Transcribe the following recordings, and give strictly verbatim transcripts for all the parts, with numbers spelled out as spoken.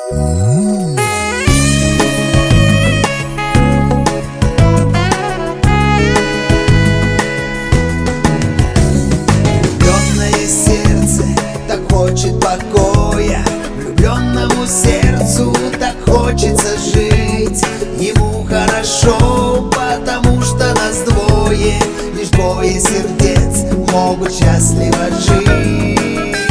Влюбленное сердце так хочет покоя, влюбленному сердцу так хочется жить. Ему хорошо, потому что нас двое, лишь двое сердец могут счастливо жить.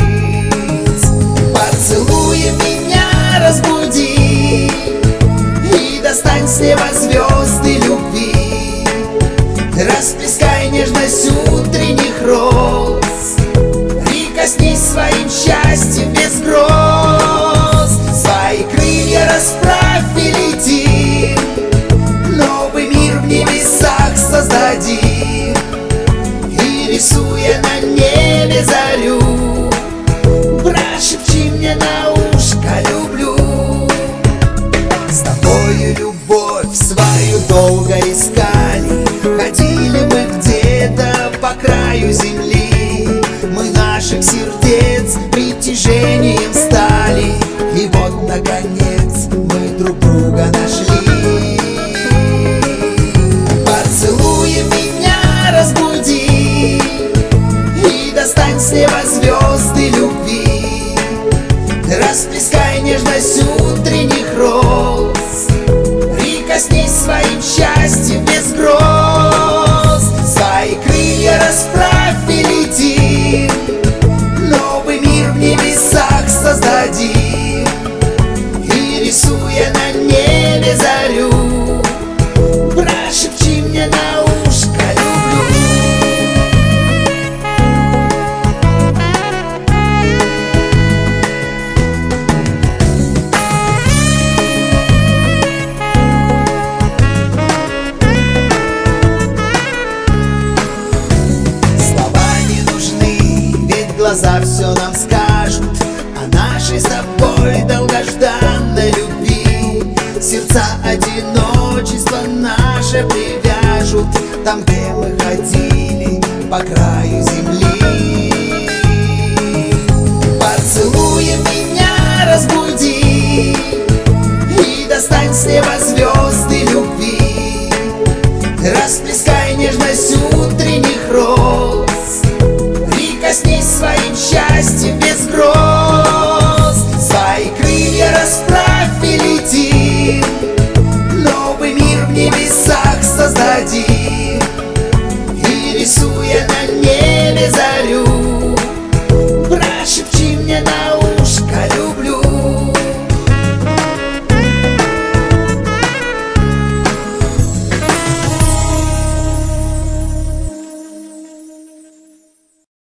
Поцелуй меня, разбуди и достань с неба звезды любви. Расплескай нежность утренних роз, прикоснись своим счастьем без гроз. Свои крылья расправь и лети, новый мир в небесах создадим. И рисуя на небе зарю, прошепчи мне на ушко люблю. С тобою любовь свою долго искали, ходили мы где-то по краю земли. Мы наших сердец притяжением стали, и вот наконец мы друг друга нашли. Поцелуй меня, разбуди и достань с неба звезды любви. Расплескай нежность утренних роз, прикоснись своим счастьем без гроз. Свои крылья расправь и лети, новый мир в небесах создадим. И рисуя на небе зарю, прошепчи мне на ушко люблю. Глаза все нам скажут о нашей с тобой долгожданной любви. Сердца одиночество наше привяжут там, где мы ходили по краю земли.